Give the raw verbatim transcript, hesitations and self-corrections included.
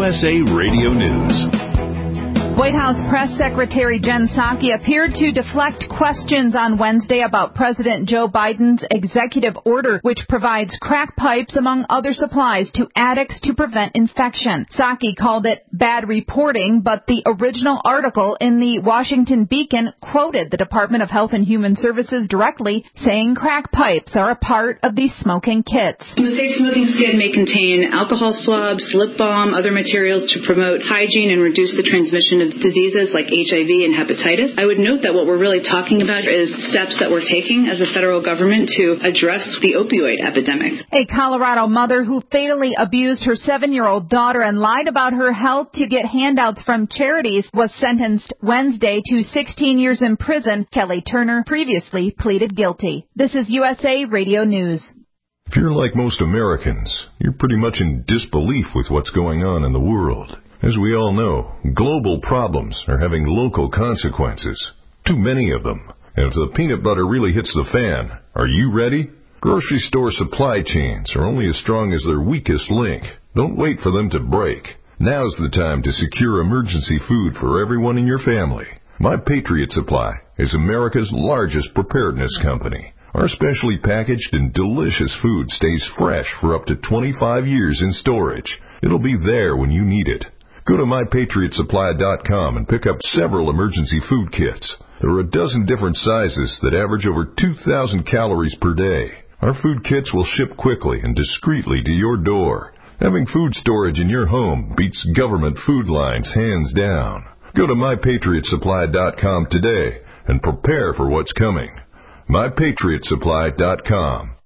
S A Radio News. White House Press Secretary Jen Psaki appeared to deflect questions on Wednesday about President Joe Biden's executive order, which provides crack pipes, among other supplies, to addicts to prevent infection. Psaki called it bad reporting, but the original article in the Washington Beacon quoted the Department of Health and Human Services directly, saying crack pipes are a part of these smoking kits. The safe smoking skid may contain alcohol swabs, lip balm, other materials to promote hygiene and reduce the transmission of diseases like H I V and hepatitis. I would note that what we're really talking about is steps that we're taking as a federal government to address the opioid epidemic. A Colorado mother who fatally abused her seven-year-old daughter and lied about her health to get handouts from charities was sentenced Wednesday to sixteen years in prison. Kelly Turner previously pleaded guilty. This is U S A Radio News. If you're like most Americans, you're pretty much in disbelief with what's going on in the world. As we all know, global problems are having local consequences. Too many of them. And if the peanut butter really hits the fan, are you ready? Grocery store supply chains are only as strong as their weakest link. Don't wait for them to break. Now's the time to secure emergency food for everyone in your family. My Patriot Supply is America's largest preparedness company. Our specially packaged and delicious food stays fresh for up to twenty-five years in storage. It'll be there when you need it. Go to my patriot supply dot com and pick up several emergency food kits. There are a dozen different sizes that average over two thousand calories per day. Our food kits will ship quickly and discreetly to your door. Having food storage in your home beats government food lines hands down. Go to my patriot supply dot com today and prepare for what's coming. my patriot supply dot com.